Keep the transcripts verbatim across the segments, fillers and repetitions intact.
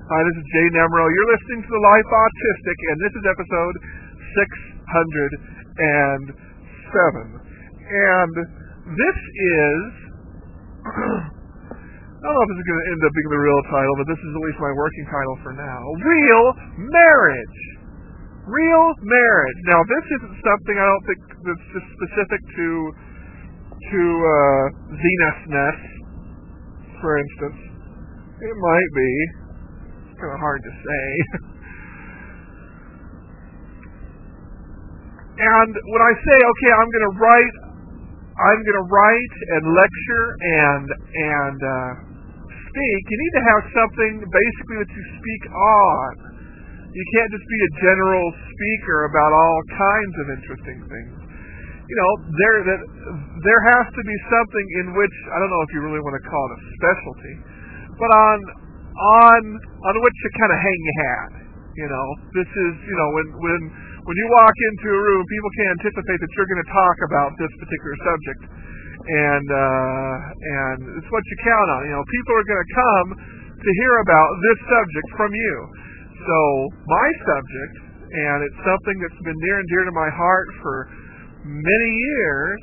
Hi, this is Jay Nemro. You're listening to The Life Autistic, and this is episode six hundred seven. And this is, I don't know if this is going to end up being the real title, but this is at least my working title for now. Real Marriage. Real Marriage. Now, this isn't something I don't think that's just specific to, to uh, Zenus, for instance. It might be. It's kind of hard to say. And when I say, okay, I'm going to write, I'm going to write and lecture and and uh, speak, you need to have something basically that you speak on. You can't just be a general speaker about all kinds of interesting things. You know, there that there has to be something in which, I don't know if you really want to call it a specialty, but on on on which to kind of hang your hat. You know, this is, you know, when when when you walk into a room, people can anticipate that you're going to talk about this particular subject, and uh, and it's what you count on. You know, people are going to come to hear about this subject from you. So my subject, and it's something that's been near and dear to my heart for many years,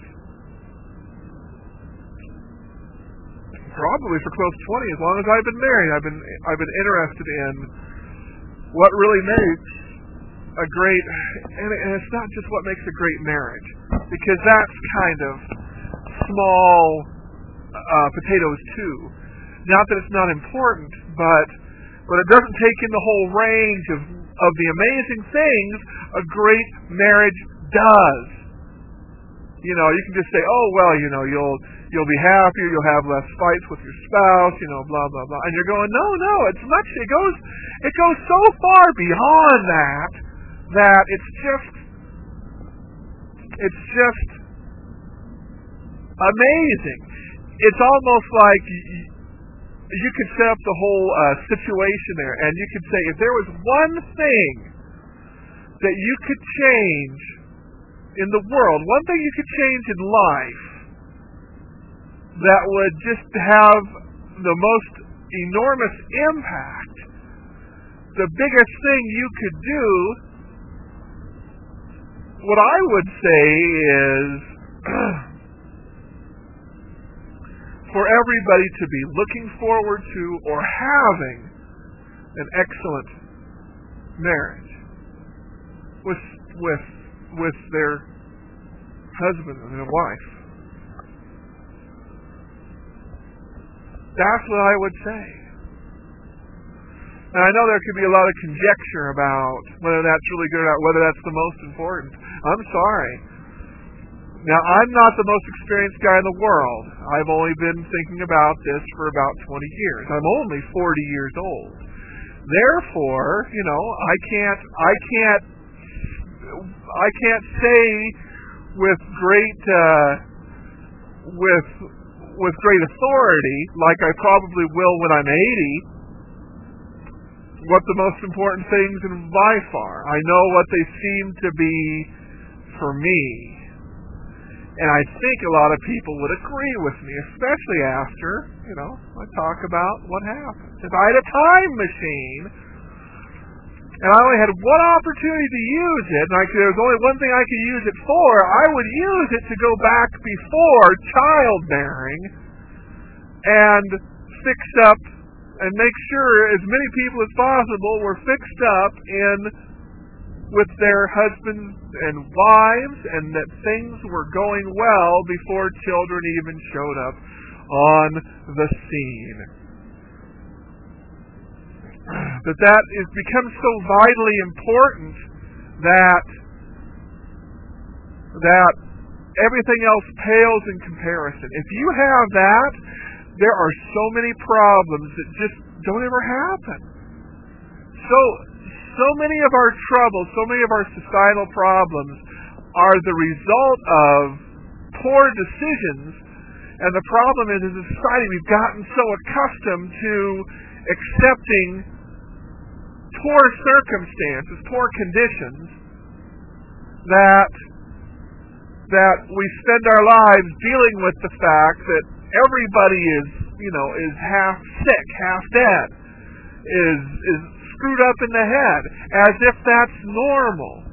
probably for close to twenty, as long as I've been married, I've been I've been interested in what really makes a great, and it's not just what makes a great marriage, because that's kind of small uh, potatoes too. Not that it's not important, but but it doesn't take in the whole range of of the amazing things a great marriage does. You know, you can just say, oh, well, you know, you'll you'll be happier, you'll have less fights with your spouse, you know, blah blah blah. And you're going, no, no, it's much. It goes, it goes so far beyond that that it's just, it's just amazing. It's almost like you, you could set up the whole uh, situation there, and you could say, if there was one thing that you could change in the world, one thing you could change in life that would just have the most enormous impact, the biggest thing you could do, what I would say is for everybody to be looking forward to or having an excellent marriage with with with their husband and their wife. That's what I would say. And I know there could be a lot of conjecture about whether that's really good or not, whether that's the most important. I'm sorry. Now, I'm not the most experienced guy in the world. I've only been thinking about this for about twenty years. I'm only forty years old. Therefore, you know, I can't, I can't, I can't say with great, uh, with, with great authority, like I probably will when I'm eighty, what the most important things in life are. I know what they seem to be for me. And I think a lot of people would agree with me, especially after, you know, I talk about what happened. If I had a time machine, and I only had one opportunity to use it, and I could, there was only one thing I could use it for, I would use it to go back before childbearing and fix up and make sure as many people as possible were fixed up in with their husbands and wives, and that things were going well before children even showed up on the scene. But that is becomes so vitally important that that everything else pales in comparison. If you have that, there are so many problems that just don't ever happen. So So many of our troubles, so many of our societal problems are the result of poor decisions, and the problem is, as a society, we've gotten so accustomed to accepting poor circumstances, poor conditions, that that we spend our lives dealing with the fact that everybody is, you know, is half sick, half dead. is is screwed up in the head, as if that's normal.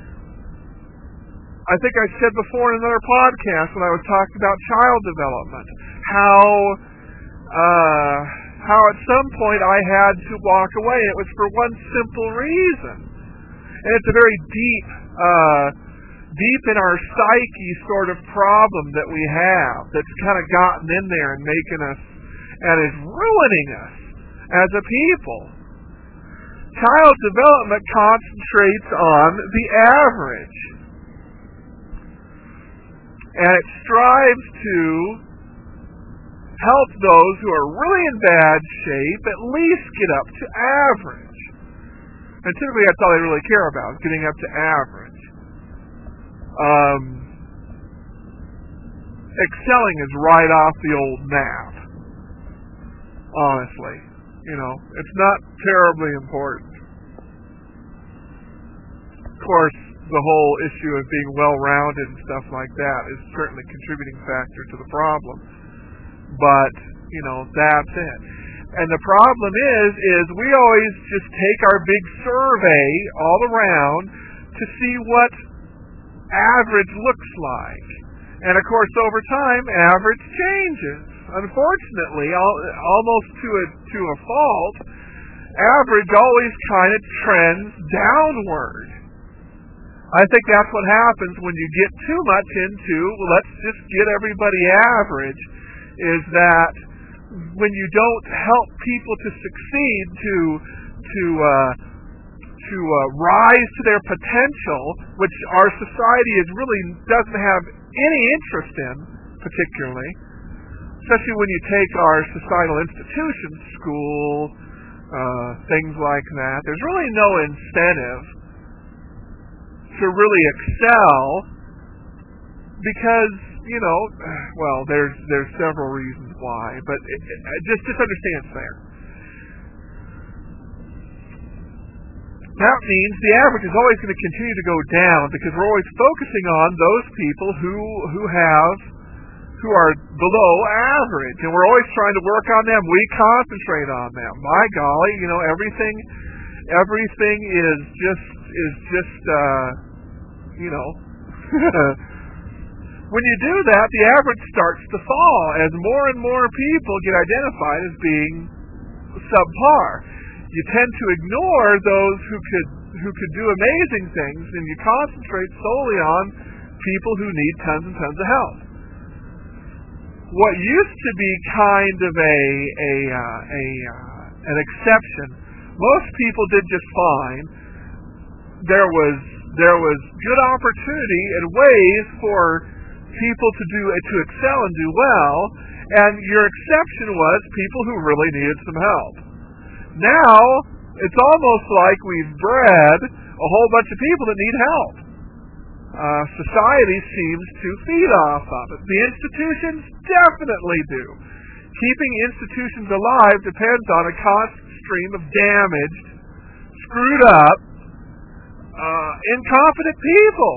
I think I said before in another podcast when I was talking about child development, how uh, how at some point I had to walk away. It was for one simple reason, and it's a very deep, uh, deep in our psyche sort of problem that we have that's kind of gotten in there and making us, and is ruining us as a people. Child development concentrates on the average, and it strives to help those who are really in bad shape at least get up to average. And typically that's all they really care about, is getting up to average. Um, excelling is right off the old map, honestly. You know, it's not terribly important. Of course, the whole issue of being well-rounded and stuff like that is certainly a contributing factor to the problem. But, you know, that's it. And the problem is, is we always just take our big survey all around to see what average looks like. And of course, over time, average changes. Unfortunately, almost to a, to a fault, average always kind of trends downward. I think that's what happens when you get too much into, well, let's just get everybody average, is that when you don't help people to succeed, to to uh, to uh, rise to their potential, which our society is really doesn't have any interest in, particularly, especially when you take our societal institutions, school, uh, things like that. There's really no incentive to really excel because, you know, well, there's there's several reasons why, but it, it, just just understand it's there. That means the average is always going to continue to go down because we're always focusing on those people who who have who are below average, and we're always trying to work on them. We concentrate on them. My golly, you know, everything everything is just is just uh, you know. When you do that, the average starts to fall as more and more people get identified as being subpar. You tend to ignore those who could who could do amazing things, and you concentrate solely on people who need tons and tons of help. What used to be kind of a a uh, a uh, an exception, most people did just fine. There was there was good opportunity and ways for people to do to excel and do well, and your exception was people who really needed some help. Now it's almost like we've bred a whole bunch of people that need help. Uh, society seems to feed off of it. The institutions definitely do. Keeping institutions alive depends on a constant stream of damaged, screwed up, uh, incompetent people.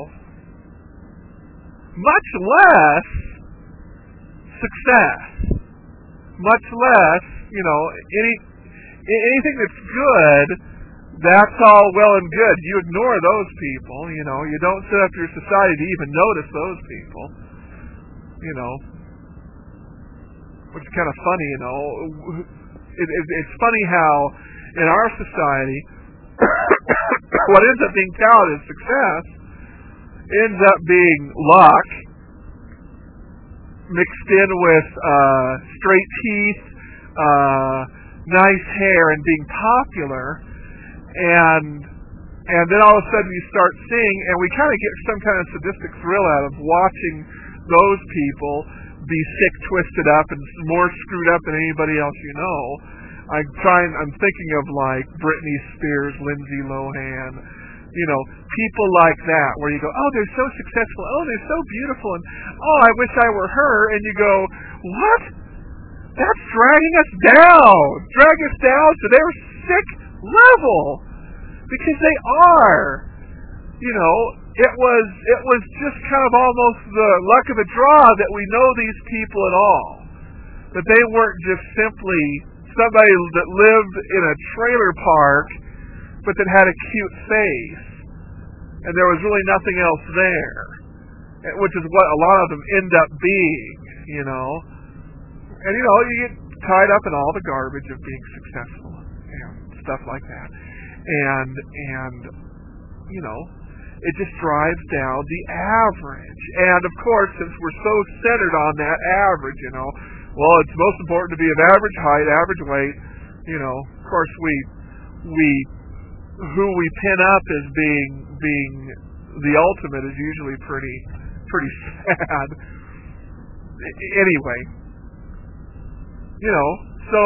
Much less success. Much less, you know, any anything that's good, that's all well and good. You ignore those people, you know. You don't set up your society to even notice those people, you know. Which is kind of funny, you know. It, it, it's funny how in our society, what ends up being touted as success ends up being luck mixed in with uh, straight teeth, uh, nice hair, and being popular, and and then all of a sudden you start seeing, and we kind of get some kind of sadistic thrill out of watching those people be sick, twisted up, and more screwed up than anybody else you know. I'm trying. I'm thinking of like Britney Spears, Lindsay Lohan, you know, people like that, where you go, oh, they're so successful, oh, they're so beautiful, and oh, I wish I were her, and you go, what? That's dragging us down, drag us down to their sick level, because they are. You know, it was it was just kind of almost the luck of the draw that we know these people at all, that they weren't just simply somebody that lived in a trailer park, but that had a cute face, and there was really nothing else there, which is what a lot of them end up being, you know. And, you know, you get tied up in all the garbage of being successful and stuff like that. And, and you know, it just drives down the average. And, of course, since we're so centered on that average, you know, well, it's most important to be of average height, average weight, you know, of course we, we, who we pin up as being, being the ultimate is usually pretty, pretty sad. Anyway, you know, so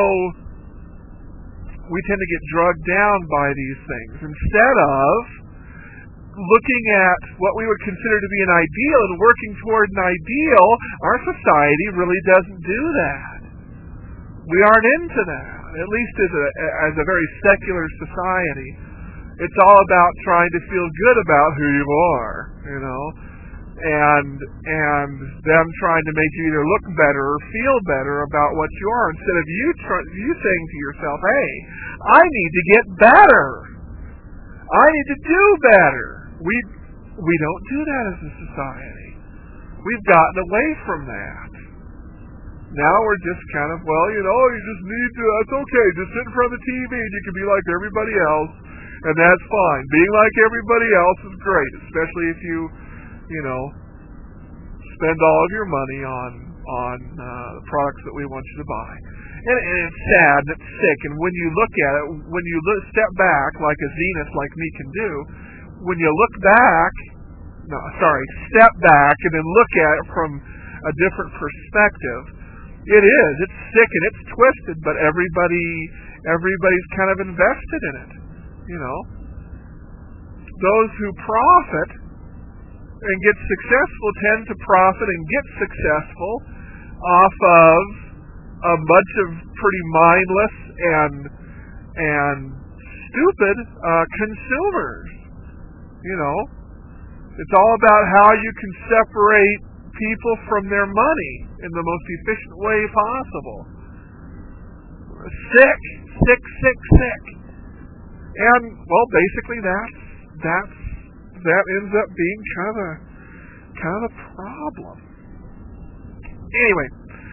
we tend to get drugged down by these things instead of looking at what we would consider to be an ideal and working toward an ideal. Our society really doesn't do that. We aren't into that, at least as a, as a very secular society. It's all about trying to feel good about who you are, you know, and and them trying to make you either look better or feel better about what you are, instead of you tr- you saying to yourself, hey, I need to get better. I need to do better. We we don't do that as a society. We've gotten away from that. Now we're just kind of, well, you know, you just need to, it's okay, just sit in front of the T V and you can be like everybody else, and that's fine. Being like everybody else is great, especially if you, you know, spend all of your money on on uh, the products that we want you to buy. And, and it's sad and it's sick, and when you look at it, when you look, step back, like a zenith like me can do, when you look back, no, sorry, step back and then look at it from a different perspective, it is, it's sick and it's twisted, but everybody, everybody's kind of invested in it, you know. Those who profit and get successful tend to profit and get successful off of a bunch of pretty mindless and and stupid uh, consumers. You know, it's all about how you can separate people from their money in the most efficient way possible. Sick, sick, sick, sick. And, well, basically that's, that's, that ends up being kind of a, kind of a problem. Anyway,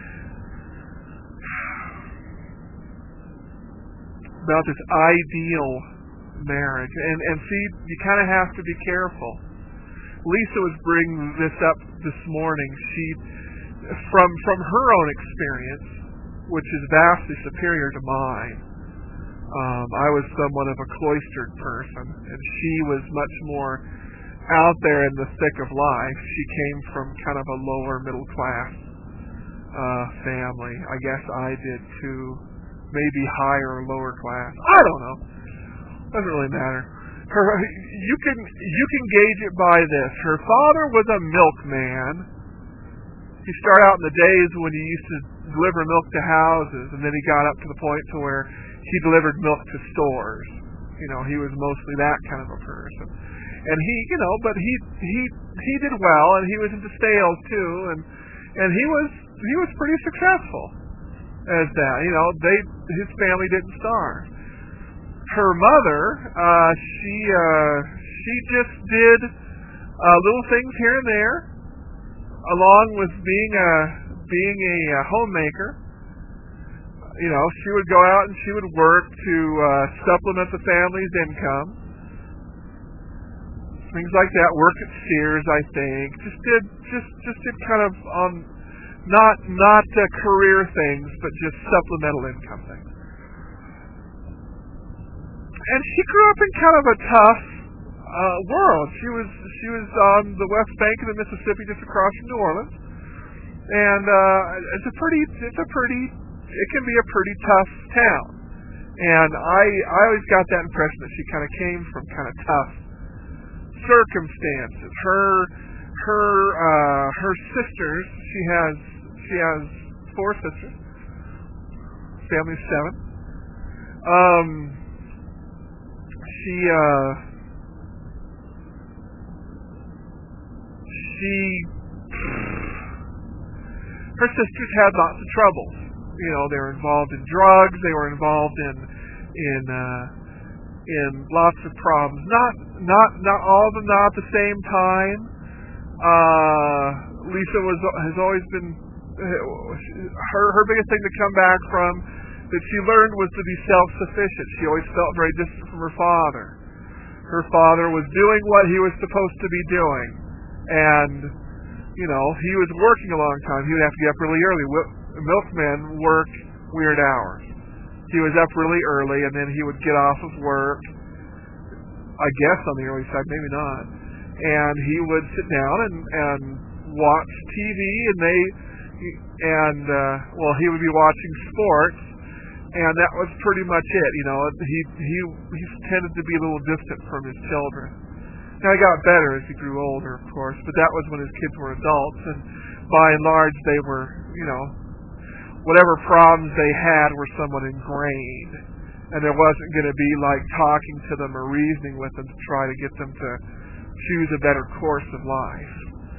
about this ideal marriage, and and see, you kind of have to be careful. Lisa was bringing this up this morning. She, from from her own experience, which is vastly superior to mine. Um, I was somewhat of a cloistered person, and she was much more out there in the thick of life. She came from kind of a lower middle class uh, family. I guess I did too. Maybe higher or lower class. I don't know. Doesn't really matter. Her, you can you can gauge it by this. Her father was a milkman. He started out in the days when he used to deliver milk to houses, and then he got up to the point to where he delivered milk to stores. You know, he was mostly that kind of a person. And he, you know, but he he he did well, and he was into sales too, and and he was he was pretty successful as that. You know, they his family didn't starve. Her mother, uh, she uh, she just did uh, little things here and there, along with being a being a, a homemaker. You know, she would go out and she would work to uh, supplement the family's income. Things like that. Worked at Sears, I think. Just did just just did kind of um not not uh, career things, but just supplemental income things. And she grew up in kind of a tough uh, world. She was she was on the west bank of the Mississippi, just across from New Orleans, and uh, it's a pretty it's a pretty it can be a pretty tough town. And I I always got that impression that she kind of came from kind of tough circumstances. Her her uh, her sisters, she has she has four sisters. Family's seven. Um. She, uh, she, her sisters had lots of troubles. you know, they were involved in drugs. They were involved in in uh, in lots of problems. Not not not all of them. Not at the same time. Uh, Lisa was has always been her her biggest thing to come back from that she learned was to be self-sufficient. She always felt very distant from her father. Her father was doing what he was supposed to be doing, and you know, he was working a long time. He would have to get up really early. Milkmen work weird hours. He was up really early, and then he would get off of work, I guess on the early side, maybe not, and he would sit down and, and watch T V, and they, and, uh, well, he would be watching sports, and that was pretty much it. You know, he, he, he tended to be a little distant from his children. Now, he got better as he grew older, of course, but that was when his kids were adults, and by and large, they were, you know, whatever problems they had were somewhat ingrained, and there wasn't going to be, like, talking to them or reasoning with them to try to get them to choose a better course of life.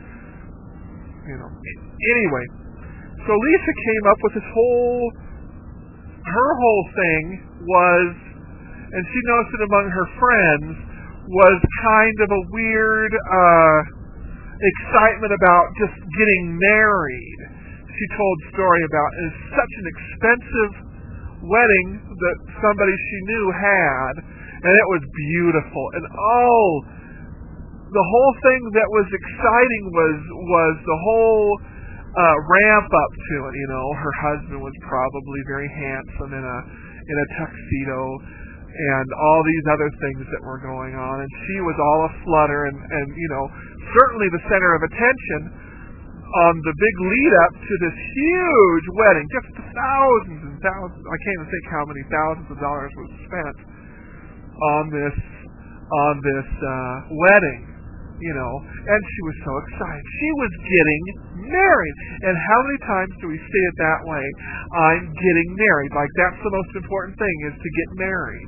You know. Anyway, so Lisa came up with this whole, her whole thing was, and she noticed it among her friends, was kind of a weird uh, excitement about just getting married. She told a story about it was such an expensive wedding that somebody she knew had, and it was beautiful. And oh, the whole thing that was exciting was was the whole uh, ramp up to it. You know, her husband was probably very handsome in a in a tuxedo, and all these other things that were going on, and she was all aflutter, and, and you know, certainly the center of attention on the big lead-up to this huge wedding. Just thousands and thousands, I can't even think how many thousands of dollars was spent on this, on this uh, wedding, you know, and she was so excited. She was getting married, and how many times do we say it that way? I'm getting married. Like, that's the most important thing, is to get married.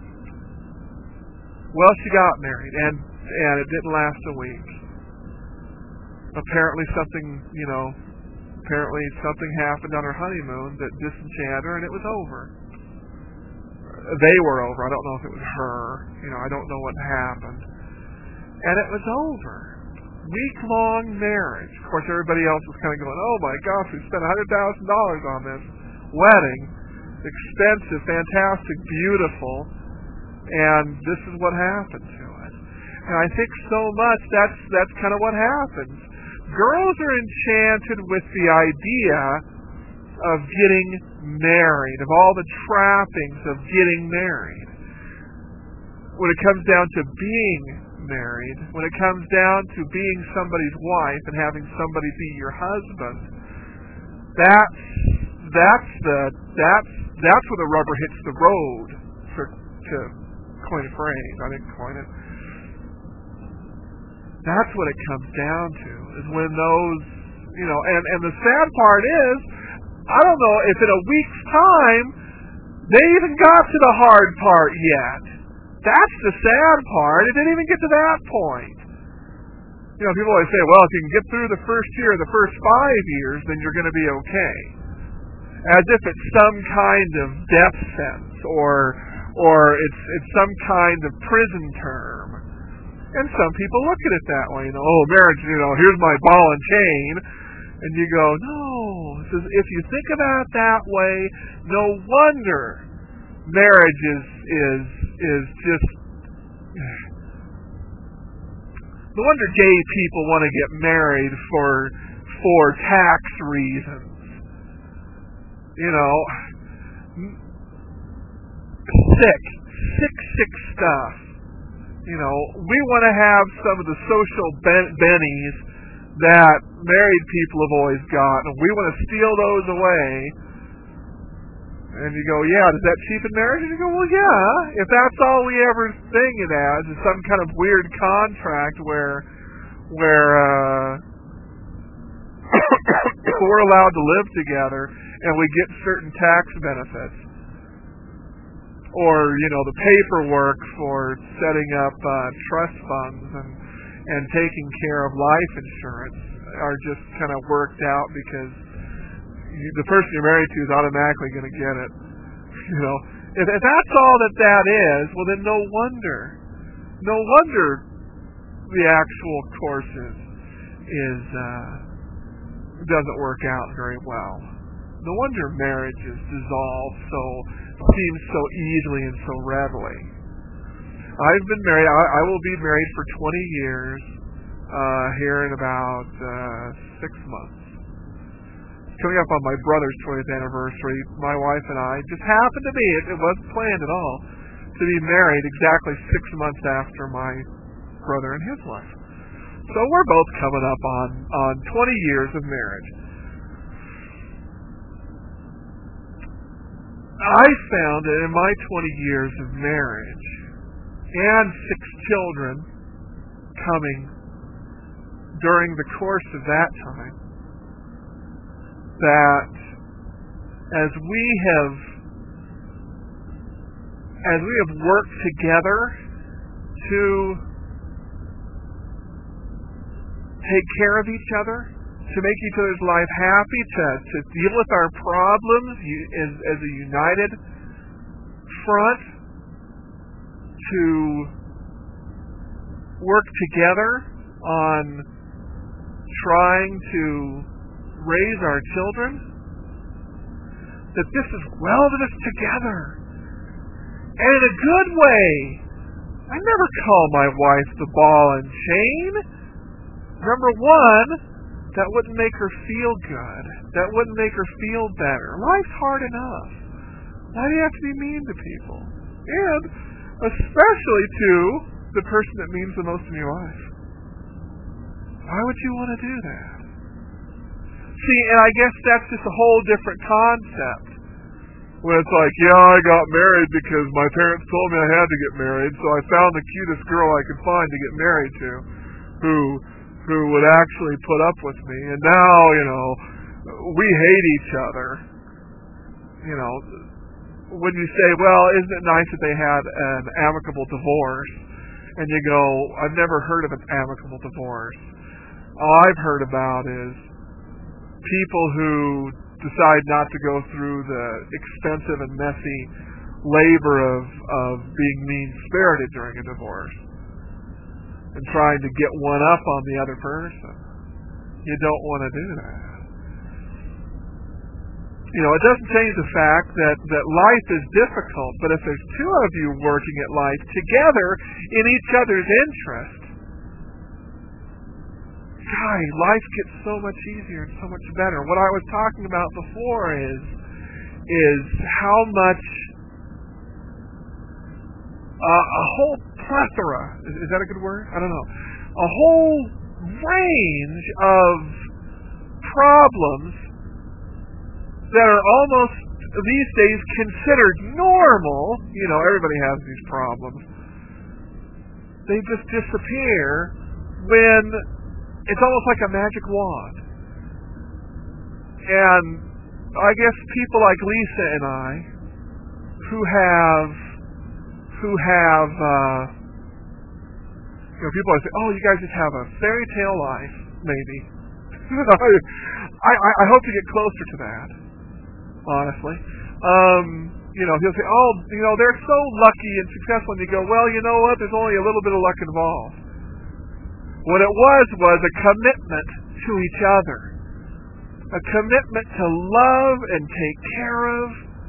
Well, she got married, and and it didn't last a week. Apparently something, you know, apparently something happened on her honeymoon that disenchanted her, and it was over. They were over. I don't know if it was her. You know, I don't know what happened. And it was over. Week-long marriage. Of course, everybody else was kind of going, oh my gosh, we spent one hundred thousand dollars on this wedding. Expensive, fantastic, beautiful. And this is what happened to it. And I think so much that's that's kind of what happens. Girls are enchanted with the idea of getting married, of all the trappings of getting married. When it comes down to being married, when it comes down to being somebody's wife and having somebody be your husband, that's that's the that's that's where the rubber hits the road, for, to coin a phrase. I didn't coin it. That's what it comes down to, is when those, you know, and, and the sad part is, I don't know if in a week's time they even got to the hard part yet. That's the sad part. It didn't even get to that point. You know, people always say, well, if you can get through the first year, the first five years, then you're going to be okay. As if it's some kind of death sentence, or or it's it's some kind of prison term. And some people look at it that way, you know, oh, marriage, you know, here's my ball and chain. And you go, no. It says, if you think about it that way, no wonder marriage is is is just, no wonder gay people want to get married for for tax reasons. You know, sick, sick, sick stuff. You know, we want to have some of the social ben- bennies that married people have always got, and we want to steal those away. And you go, yeah, does that cheapen marriage? And you go, well, yeah, if that's all we ever think it as, is some kind of weird contract where where uh, we're allowed to live together and we get certain tax benefits. Or, you know, the paperwork for setting up uh, trust funds and, and taking care of life insurance are just kind of worked out because, you, the person you're married to is automatically going to get it. You know, if, if that's all that that is, well then no wonder, no wonder the actual course is, is uh, doesn't work out very well. No wonder marriages dissolve so seems so easily and so readily. I've been married. I, I will be married for twenty years uh, here in about uh, six months. Coming up on my brother's twentieth anniversary, my wife and I just happened to be, it, it wasn't planned at all, to be married exactly six months after my brother and his wife. So we're both coming up on, on twenty years of marriage. I found that in my twenty years of marriage and six children coming during the course of that time, that as we have as we have worked together to take care of each other, to make each other's life happy, to, to deal with our problems as, as a united front, to work together on trying to raise our children, that this is welded us together. And in a good way. I never call my wife the ball and chain. Number one, that wouldn't make her feel good. That wouldn't make her feel better. Life's hard enough. Why do you have to be mean to people? And especially to the person that means the most in your life. Why would you want to do that? See, and I guess that's just a whole different concept. When it's like, yeah, I got married because my parents told me I had to get married, so I found the cutest girl I could find to get married to, who who would actually put up with me, and now, you know, we hate each other. You know, when you say, well, isn't it nice that they had an amicable divorce? And you go, I've never heard of an amicable divorce. All I've heard about is people who decide not to go through the expensive and messy labor of, of being mean-spirited during a divorce and trying to get one up on the other person. You don't want to do that. You know, it doesn't change the fact that, that life is difficult, but if there's two of you working at life together in each other's interest, God, life gets so much easier and so much better. What I was talking about before is is how much uh, a whole plethora, is, is that a good word? I don't know. A whole range of problems that are almost these days considered normal. You know, everybody has these problems. They just disappear when it's almost like a magic wand. And I guess people like Lisa and I, who have, who have, uh, you know, people say, oh, you guys just have a fairy tale life, maybe. I, I, I hope to get closer to that, honestly. Um, you know, he'll say, oh, you know, they're so lucky and successful, and you go, well, you know what, there's only a little bit of luck involved. What it was was a commitment to each other. A commitment to love and take care of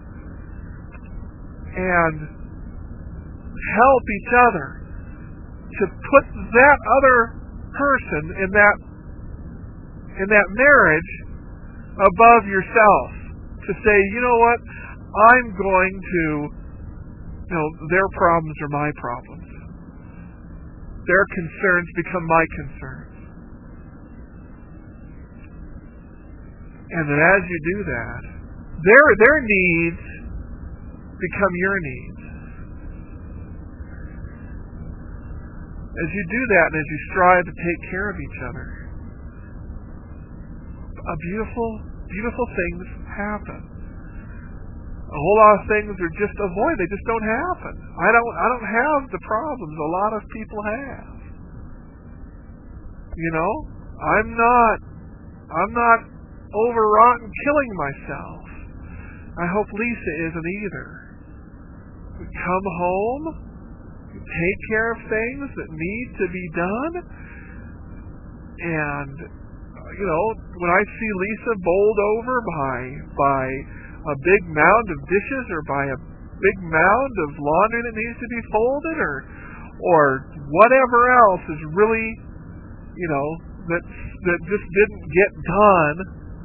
and help each other. To put that other person in that in that marriage above yourself. To say, you know what, I'm going to, you know, their problems are my problems. Their concerns become my concerns. And that as you do that, their their needs become your needs. As you do that and as you strive to take care of each other, a beautiful, beautiful things happen. A whole lot of things are just avoided. They just don't happen. I don't I don't have the problems a lot of people have. You know? I'm not I'm not overwrought and killing myself. I hope Lisa isn't either. We come home, we take care of things that need to be done, and, you know, when I see Lisa bowled over by by a big mound of dishes or by a big mound of laundry that needs to be folded or or whatever else is really, you know, that that just didn't get done,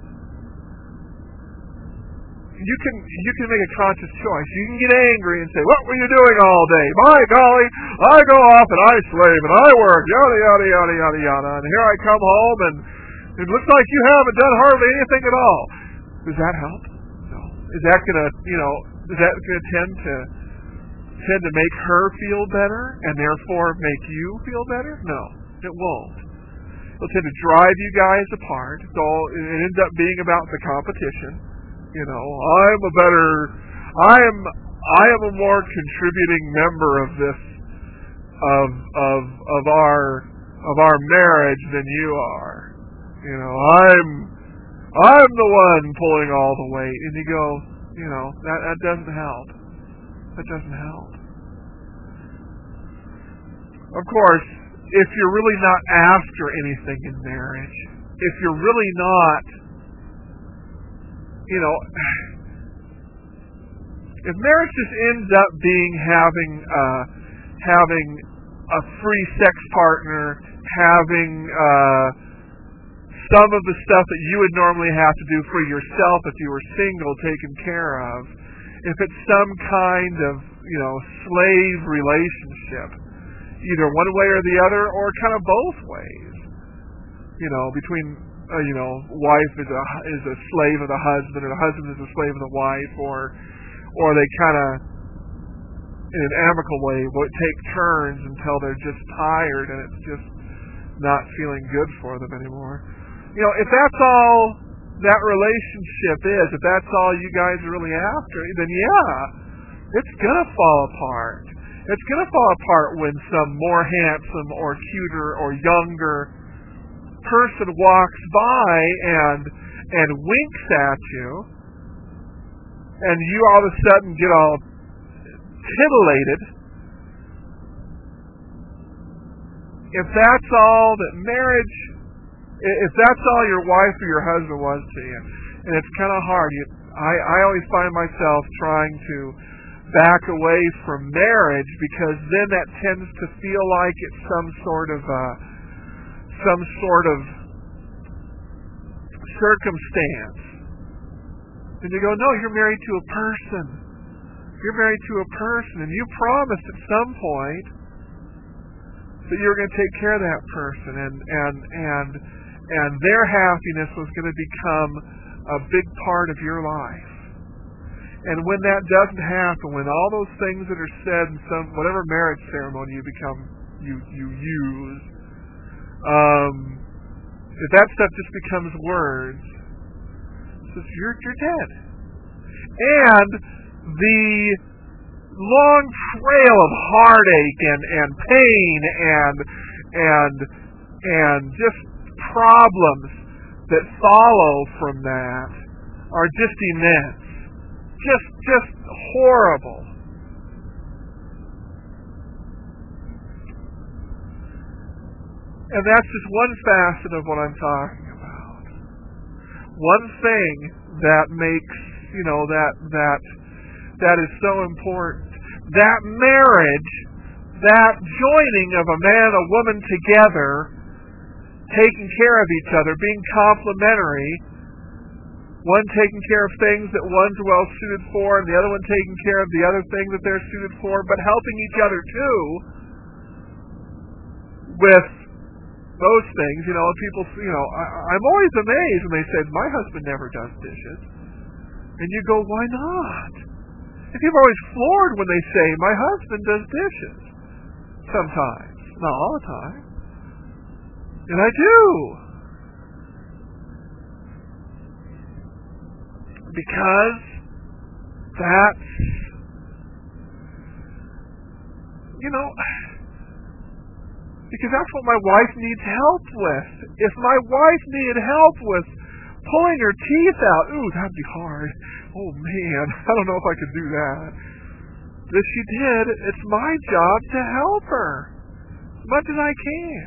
you can you can make a conscious choice. You can get angry and say, "What were you doing all day? My golly, I go off and I slave and I work, yada yada yada yada yada, and here I come home and it looks like you haven't done hardly anything at all." Does that help? No. Is that gonna, you know, is that gonna tend to tend to make her feel better and therefore make you feel better? No, it won't. It'll tend to drive you guys apart. So it ends up being about the competition. You know, I'm a better, I am, I am a more contributing member of this, of of of our of our marriage than you are. You know, I'm I'm the one pulling all the weight, and you go, you know, that that doesn't help. That doesn't help. Of course, if you're really not after anything in marriage, if you're really not, you know, if marriage just ends up being having uh, having a free sex partner, having uh, some of the stuff that you would normally have to do for yourself if you were single taken care of, if it's some kind of, you know, slave relationship, either one way or the other, or kind of both ways, you know, between, uh, you know, wife is a is a slave of the husband, or the husband is a slave of the wife, or or they kind of, in an amicable way, will take turns until they're just tired and it's just not feeling good for them anymore. You know, if that's all that relationship is, if that's all you guys are really after, then yeah, it's gonna fall apart. It's gonna fall apart when some more handsome or cuter or younger person walks by and and winks at you, and you all of a sudden get all titillated. If that's all that marriage, if that's all your wife or your husband was to you, and it's kind of hard, you, I, I always find myself trying to back away from marriage, because then that tends to feel like it's some sort of uh, some sort of circumstance. And you go, no, you're married to a person. You're married to a person, and you promised at some point that you were going to take care of that person, and and and and their happiness was going to become a big part of your life. And when that doesn't happen, when all those things that are said in some whatever marriage ceremony you become you you use, um, if that stuff just becomes words, it's just, you're you're dead. And the long trail of heartache and, and pain and and and just problems that follow from that are just immense, just just horrible. And that's just one facet of what I'm talking about. One thing that makes, you know, that that that is so important. That marriage, that joining of a man and a woman together, taking care of each other, being complementary, one taking care of things that one's well suited for, and the other one taking care of the other thing that they're suited for, but helping each other too with those things. You know, people, you know, I, I'm always amazed when they say, my husband never does dishes. And you go, why not? And people are always floored when they say, my husband does dishes. Sometimes. Not all the time. And I do. Because that's, you know, because that's what my wife needs help with. If my wife needed help with pulling her teeth out. Ooh, that'd be hard. Oh, man, I don't know if I could do that. But she did. It's my job to help her as much as I can.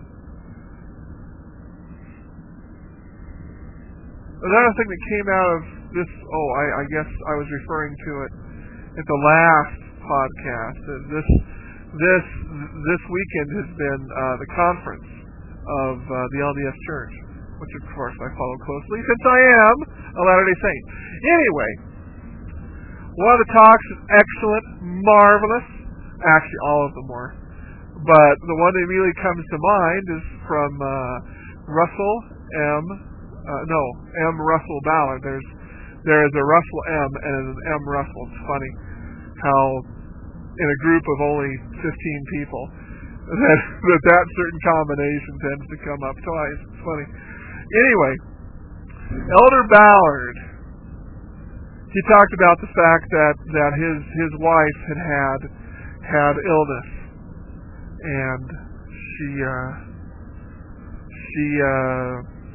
Another thing that came out of this, oh, I, I guess I was referring to it at the last podcast. This this this weekend has been uh, the conference of uh, the L D S Church, which of course I follow closely since I am a Latter-day Saint. Anyway, one of the talks is excellent, marvelous. Actually, all of them were. But the one that immediately comes to mind is from uh, Russell M. Uh, no, M. Russell Ballard. There's there is a Russell M. and an M. Russell. It's funny how in a group of only fifteen people that that, that certain combination tends to come up twice. It's funny. Anyway, Elder Ballard, he talked about the fact that, that his his wife had had had illness, and she uh, she uh,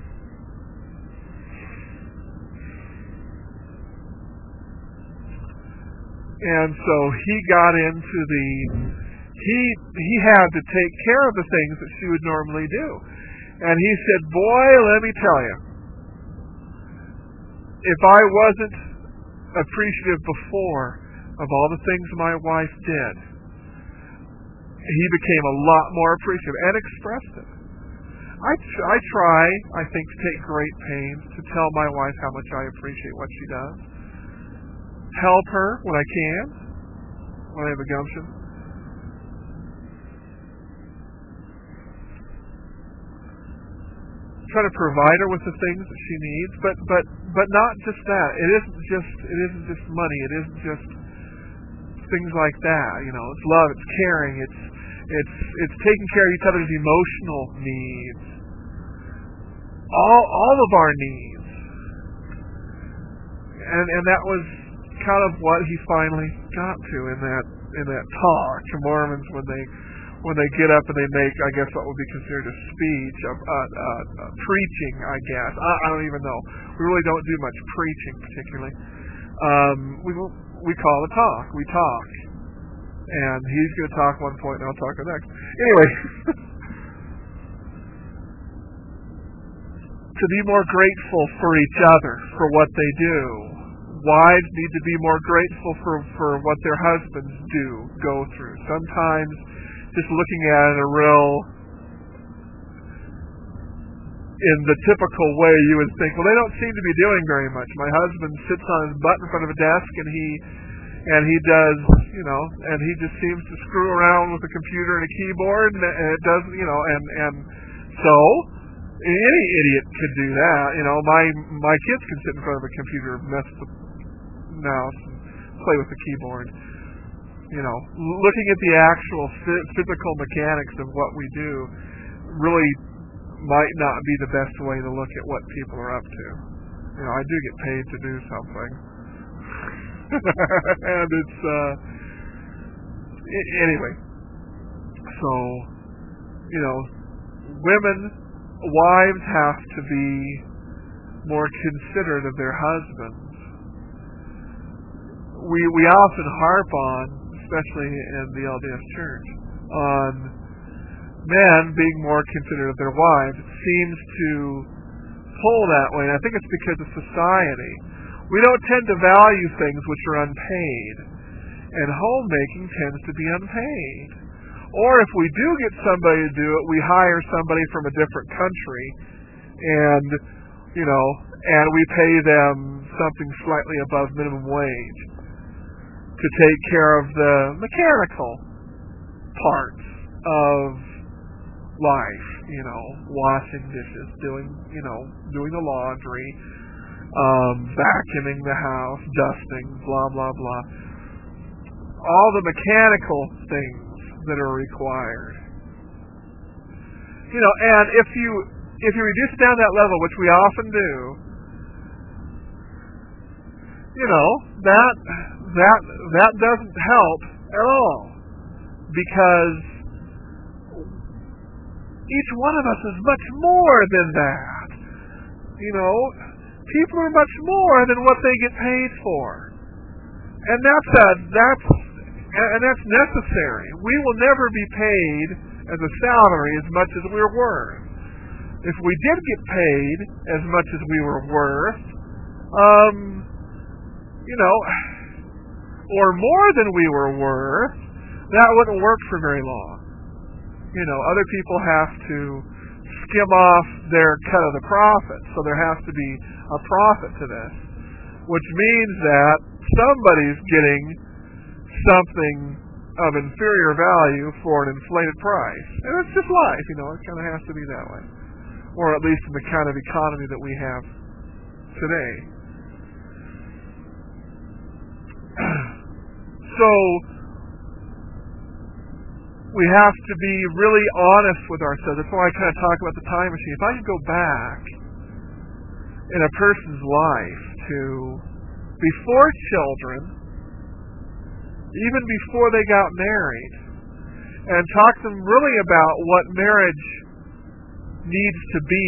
and so he got into the he he had to take care of the things that she would normally do, and he said, "Boy, let me tell you, if I wasn't appreciative before of all the things my wife did," he became a lot more appreciative and expressed it. I, tr- I try, I think, to take great pains to tell my wife how much I appreciate what she does. Help her when I can, when I have a gumption. Try to provide her with the things that she needs, but but but not just that. It isn't just it isn't just money. It isn't just things like that. You know, it's love. It's caring. It's it's it's taking care of each other's emotional needs. All all of our needs, and and that was kind of what he finally got to in that in that talk to Mormons when they. when they get up and they make, I guess, what would be considered a speech, of uh, uh, uh, preaching, I guess. I, I don't even know. We really don't do much preaching, particularly. Um, we we call a talk. We talk. And he's going to talk one point, and I'll talk the next. Anyway. To be more grateful for each other, for what they do. Wives need to be more grateful for, for what their husbands do, go through. Sometimes just looking at it a real, in the typical way you would think, well, they don't seem to be doing very much. My husband sits on his butt in front of a desk, and he, and he does, you know, and he just seems to screw around with a computer and a keyboard, and, and it does, you know, and, and so, any idiot could do that. You know, my, my kids can sit in front of a computer, mess with the mouse, and play with the keyboard. You know, looking at the actual physical mechanics of what we do really might not be the best way to look at what people are up to. You know, I do get paid to do something. And it's, uh, I- anyway. So, you know, women, wives have to be more considerate of their husbands. We, we often harp on, especially in the L D S Church, on men being more considerate of their wives. It seems to pull that way, and I think it's because of society. We don't tend to value things which are unpaid, and homemaking tends to be unpaid. Or if we do get somebody to do it, we hire somebody from a different country, and, you know, and we pay them something slightly above minimum wage to take care of the mechanical parts of life, you know, washing dishes, doing, you know, doing the laundry, um, vacuuming the house, dusting, blah, blah, blah. All the mechanical things that are required. You know, and if you, if you reduce it down to that level, which we often do, you know, that, that, that doesn't help at all, because each one of us is much more than that. You know, people are much more than what they get paid for. And that's a, that's and that's necessary. We will never be paid as a salary as much as we're worth. If we did get paid as much as we were worth, um, you know, or more than we were worth, that wouldn't work for very long. You know, other people have to skim off their cut of the profit, so there has to be a profit to this, which means that somebody's getting something of inferior value for an inflated price. And it's just life, you know, it kind of has to be that way. Or at least in the kind of economy that we have today. So, we have to be really honest with ourselves. That's why I kind of talk about the time machine. If I could go back in a person's life to before children, even before they got married, and talk to them really about what marriage needs to be,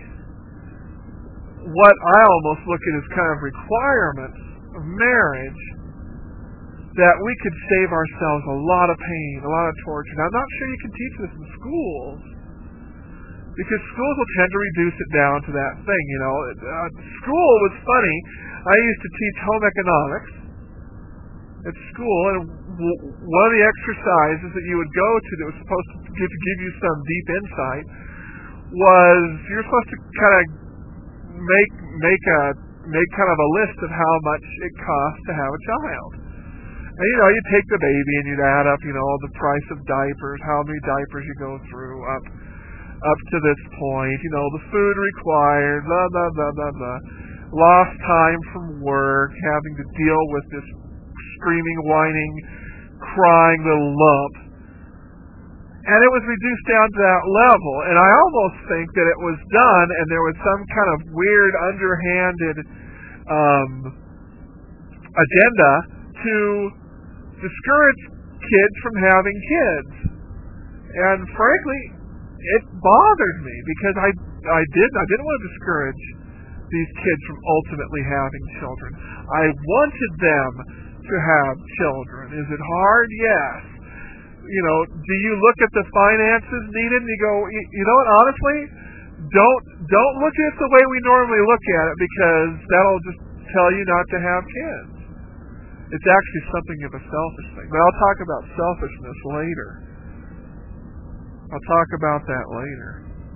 what I almost look at as kind of requirements of marriage, that we could save ourselves a lot of pain, a lot of torture. Now, I'm not sure you can teach this in schools, because schools will tend to reduce it down to that thing, you know. Uh, school was funny. I used to teach home economics at school, and w- one of the exercises that you would go to that was supposed to give, to give you some deep insight was you're supposed to kind of make make a make kind of a list of how much it costs to have a child. And, you know, you take the baby and you'd add up, you know, the price of diapers, how many diapers you go through up up to this point, you know, the food required, blah, blah, blah, blah, blah. Lost time from work, having to deal with this screaming, whining, crying little lump. And it was reduced down to that level. And I almost think that it was done and there was some kind of weird, underhanded um, agenda to discourage kids from having kids. And frankly, it bothered me because I I didn't I didn't want to discourage these kids from ultimately having children. I wanted them to have children. Is it hard? Yes. You know, do you look at the finances needed and you go, you, you know what, honestly, don't don't look at it the way we normally look at it, because that'll just tell you not to have kids. It's actually something of a selfish thing. But I'll talk about selfishness later. I'll talk about that later.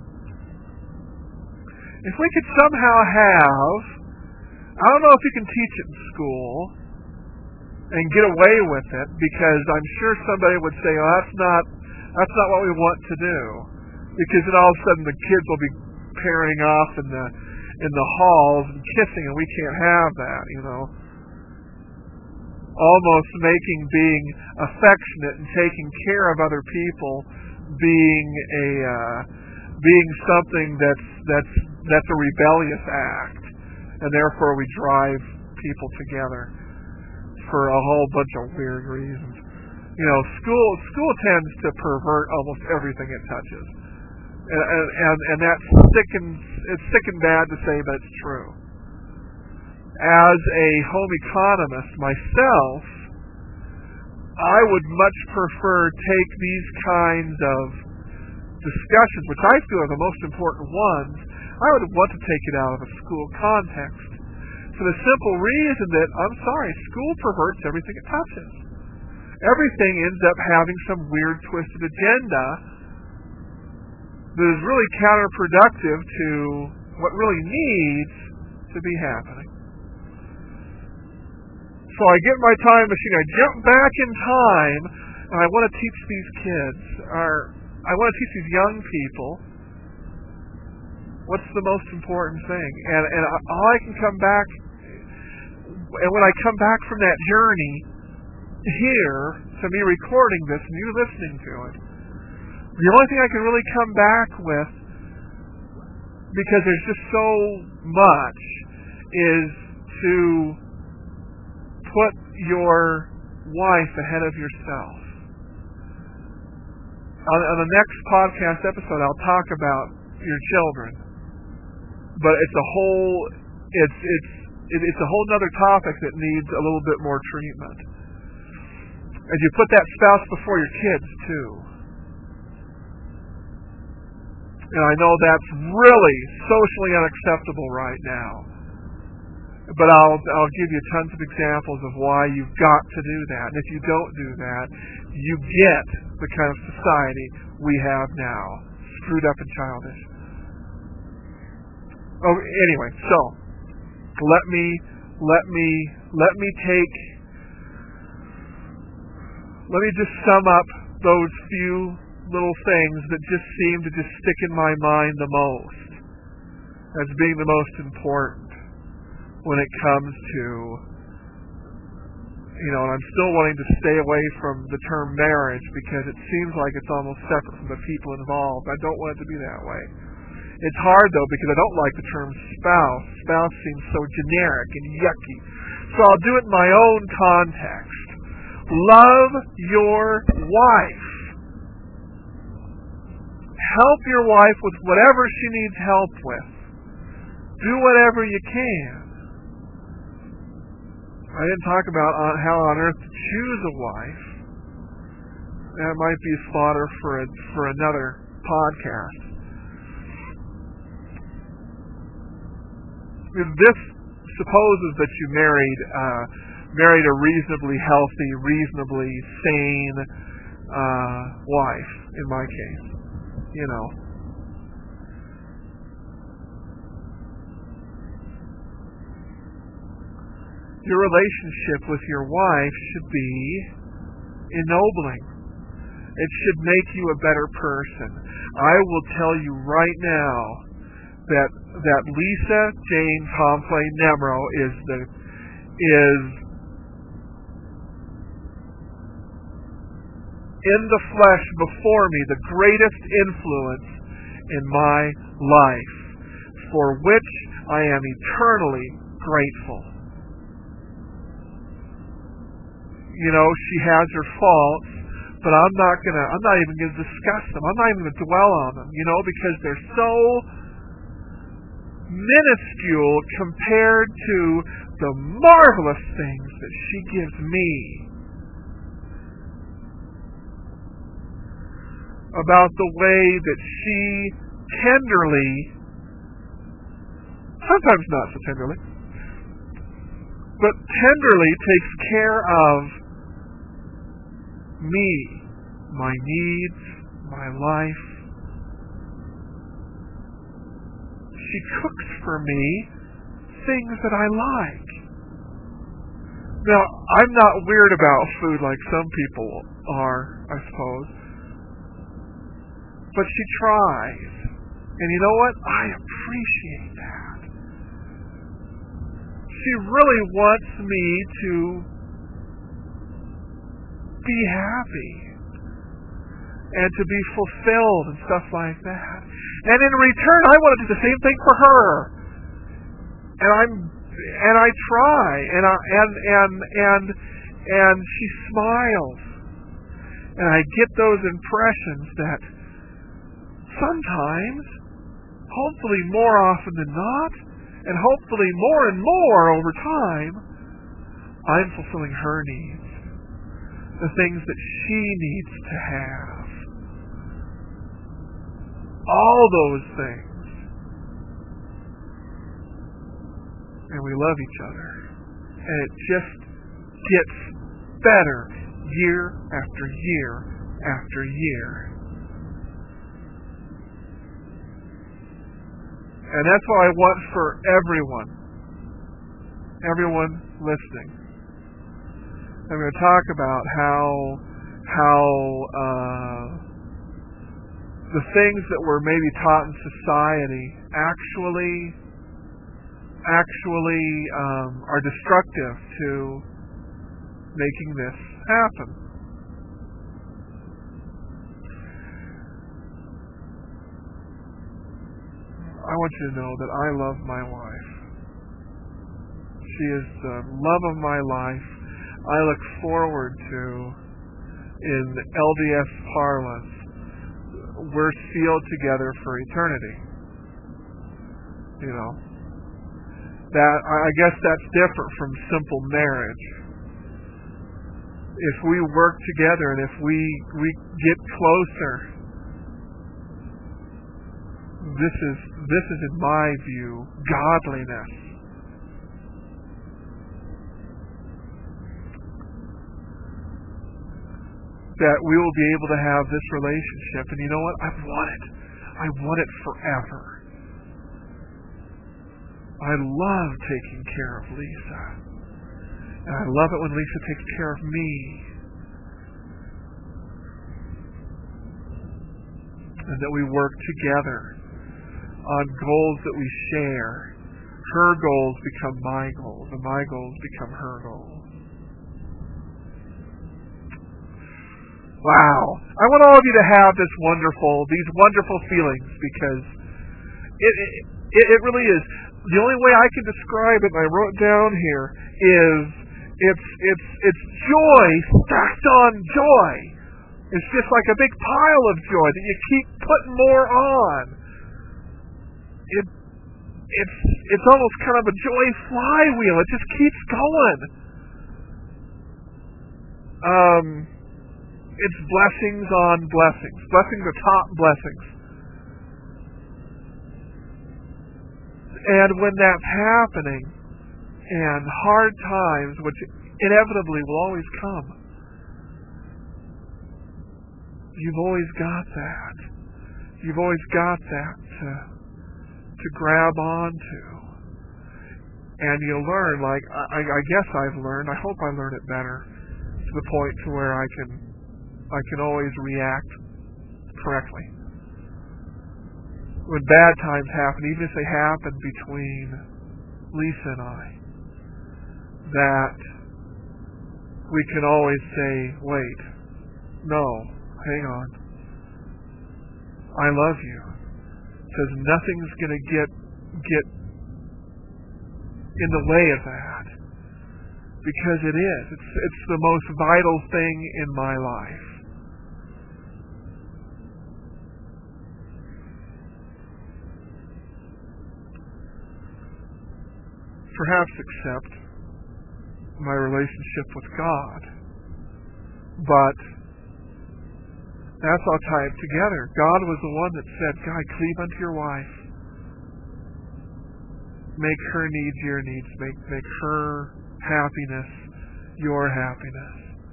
If we could somehow have, I don't know if you can teach it in school and get away with it, because I'm sure somebody would say, oh, that's not that's not what we want to do, because then all of a sudden the kids will be pairing off in the in the halls and kissing, and we can't have that, you know. Almost making being affectionate and taking care of other people being a uh, being something that's that's that's a rebellious act, and therefore we drive people together for a whole bunch of weird reasons. You know, school school tends to pervert almost everything it touches, and and, and that's sick and it's sick and bad to say, but it's true. As a home economist myself, I would much prefer take these kinds of discussions, which I feel are the most important ones, I would want to take it out of a school context. For the simple reason that, I'm sorry, school perverts everything it touches. Everything ends up having some weird, twisted agenda that is really counterproductive to what really needs to be happening. So I get my time machine, I jump back in time, and I want to teach these kids, or I want to teach these young people, what's the most important thing. And, and all I can come back, and when I come back from that journey here, to me recording this and you listening to it, the only thing I can really come back with, because there's just so much, is to put your wife ahead of yourself. On, on the next podcast episode, I'll talk about your children. But it's a whole it's it's it, it's a whole other topic that needs a little bit more treatment. And you put that spouse before your kids too. And I know that's really socially unacceptable right now. But I'll I'll give you tons of examples of why you've got to do that. And if you don't do that, you get the kind of society we have now. Screwed up and childish. Oh, anyway, so let me let me let me take let me just sum up those few little things that just seem to just stick in my mind the most as being the most important when it comes to, you know, and I'm still wanting to stay away from the term marriage because it seems like it's almost separate from the people involved. I don't want it to be that way. It's hard, though, because I don't like the term spouse. Spouse seems so generic and yucky. So I'll do it in my own context. Love your wife. Help your wife with whatever she needs help with. Do whatever you can. I didn't talk about on how on earth to choose a wife. That might be slaughter for a, for another podcast. This supposes that you married uh, married a reasonably healthy, reasonably sane uh, wife. In my case, you know. Your relationship with your wife should be ennobling. It should make you a better person. I will tell you right now that that Lisa Jane Pomplay Nemro is the is in the flesh before me the greatest influence in my life, for which I am eternally grateful. You know, she has her faults, but I'm not gonna I'm not even gonna discuss them. I'm not even gonna dwell on them, you know, because they're so minuscule compared to the marvelous things that she gives me. About the way that she tenderly, sometimes not so tenderly, but tenderly takes care of me, my needs, my life. She cooks for me things that I like. Now, I'm not weird about food like some people are, I suppose. But she tries. And you know what? I appreciate that. She really wants me to be happy and to be fulfilled and stuff like that. And in return, I want to do the same thing for her. And I'm and I try and I and and and and she smiles. And I get those impressions that sometimes, hopefully more often than not, and hopefully more and more over time, I'm fulfilling her needs. The things that she needs to have. All those things. And we love each other. And it just gets better year after year after year. And that's what I want for everyone. Everyone listening. I'm going to talk about how how uh, the things that were maybe taught in society actually actually um, are destructive to making this happen. I want you to know that I love my wife. She is the love of my life. I look forward to, in L D S parlance, we're sealed together for eternity. You know. that I guess that's different from simple marriage. If we work together and if we we get closer, this is this is in my view godliness. That we will be able to have this relationship, and you know what? I want it. I want it forever. I love taking care of Lisa. And I love it when Lisa takes care of me. And that we work together on goals that we share. Her goals become my goals, and my goals become her goals. Wow. I want all of you to have this wonderful, these wonderful feelings, because it, it, it really is. The only way I can describe it, and I wrote it down here, is it's it's it's joy stacked on joy. It's just like a big pile of joy that you keep putting more on. It it's it's almost kind of a joy flywheel. It just keeps going. Um, it's blessings on blessings, blessings atop blessings. And when that's happening, and hard times, which inevitably will always come, you've always got that. You've always got that to, to grab onto. And you learn, like, I, I guess I've learned, I hope I learn it better, to the point to where I can, I can always react correctly. When bad times happen, even if they happen between Lisa and I, that we can always say, wait, no, hang on. I love you. Because nothing's going to get get in the way of that. Because it is. It's, it's the most vital thing in my life. Perhaps except my relationship with God. But that's all tied together. God was the one that said, God, cleave unto your wife. Make her needs your needs. Make make her happiness your happiness.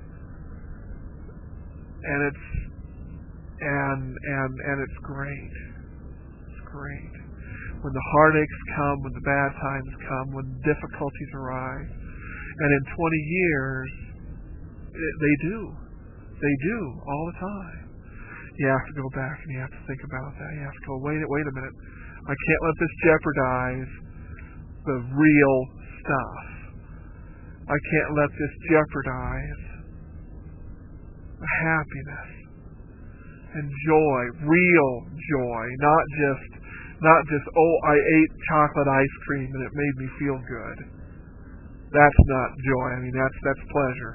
And it's and and and it's great. It's great. When the heartaches come, when the bad times come, when difficulties arise. And in twenty years, it, they do. They do, all the time. You have to go back and you have to think about that. You have to go, wait, wait a minute. I can't let this jeopardize the real stuff. I can't let this jeopardize the happiness and joy, real joy, not just Not just, oh, I ate chocolate ice cream and it made me feel good. That's not joy. I mean, that's that's pleasure.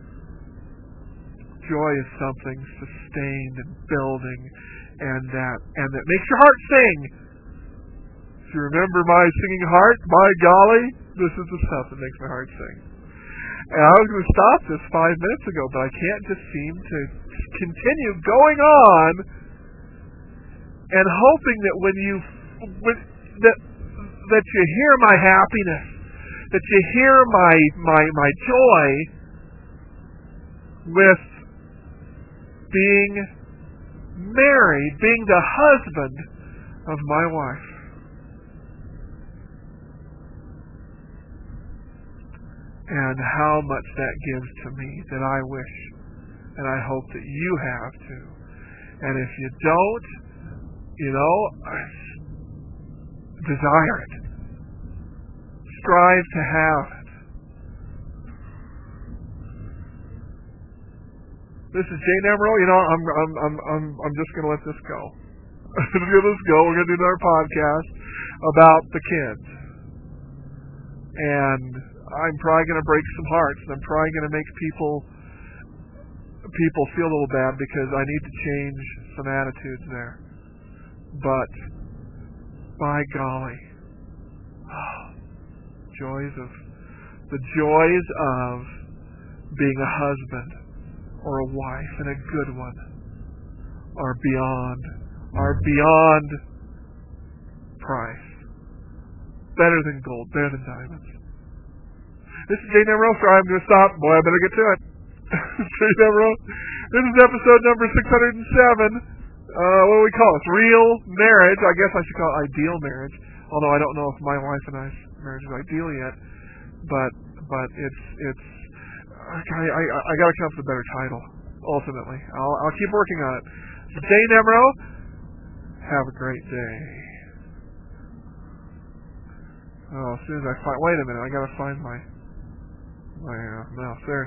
Joy is something sustained and building, and that and that makes your heart sing. If you remember my singing heart, by golly, this is the stuff that makes my heart sing. And I was going to stop this five minutes ago, but I can't just seem to continue going on. And hoping that when you when, that that you hear my happiness, that you hear my my my joy with being married, being the husband of my wife. And how much that gives to me that I wish and I hope that you have too. And if you don't, you know, desire it. Strive to have it. This is Jay Nemro. You know, I'm I'm I'm I'm I'm just going to let this go. I'm going to let this go. We're going to do another podcast about the kids, and I'm probably going to break some hearts. And I'm probably going to make people people feel a little bad because I need to change some attitudes there. But, by golly, oh, joys of the joys of being a husband or a wife, and a good one, are beyond are beyond price. Better than gold, better than diamonds. This is Jay Nemro. Sorry, I'm going to stop. Boy, I better get to it. Jay Nemro. This is episode number six hundred seven. Uh, what do we call it? Real marriage. I guess I should call it ideal marriage. Although I don't know if my wife and I's marriage is ideal yet. But but it's it's. I I, I got to come up with a better title. Ultimately, I'll I'll keep working on it. So Jay Nemro. Have a great day. Oh, as soon as I find. Wait a minute. I got to find my my uh, mouse there.